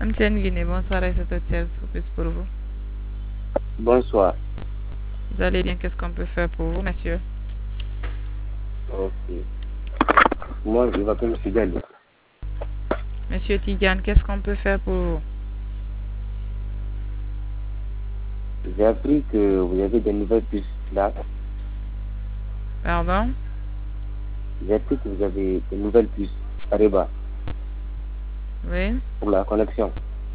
MTN Guinée, bonsoir et c'est service plus pour vous. Bonsoir. Vous allez bien, qu'est-ce qu'on peut faire pour vous, monsieur? Ok. Moi, je m'appelle M. Diallo. Monsieur Tidiane, qu'est-ce qu'on peut faire pour vous? J'ai appris que vous avez des nouvelles puces là. Pardon? J'ai appris que vous avez des nouvelles puces Areba Oui. pour la connexion.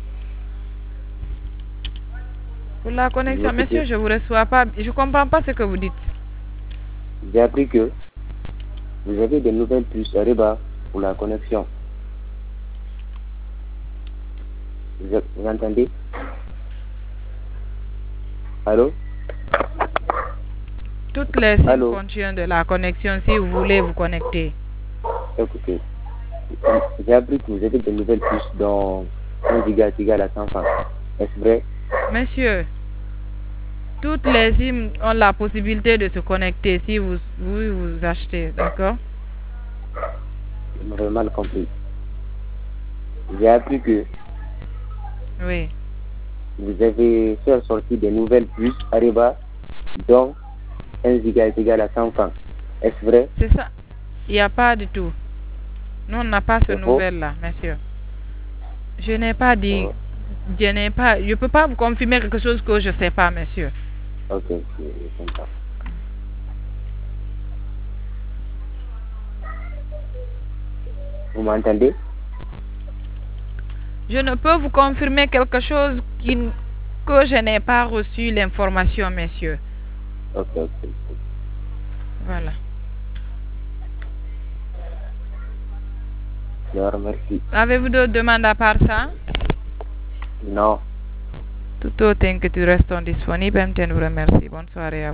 Pour la connexion, monsieur, je vous reçois pas. Je comprends pas ce que vous dites. J'ai appris que vous avez des nouvelles puces Areba pour la connexion. Vous entendez? Allô? Toutes les SIM Allô? contiennent de la connexion si vous voulez vous connecter. Écoutez, j'ai appris que vous avez des nouvelles puces dont 1 giga égale à 100 francs. Est-ce vrai? Monsieur, toutes les SIM ont la possibilité de se connecter si vous achetez, d'accord? Vous m'avez mal compris. J'ai appris que Oui. vous avez fait sortir des nouvelles puces Areba dont 1 giga est égal à 100 francs. Est-ce vrai? C'est ça. Il n'y a pas du tout. Nous, on n'a pas ce nouvelle-là, monsieur. Je n'ai pas dit... Je ne peux pas vous confirmer quelque chose que je ne sais pas, monsieur. Ok, je comprends. Vous m'entendez? Je ne peux vous confirmer quelque chose que je n'ai pas reçu l'information, monsieur. Ok. Voilà. Alors, merci. Avez-vous d'autres demandes à part ça? Non. Tout autre que tu restes disponible, je vous remercie. Bonne soirée à vous.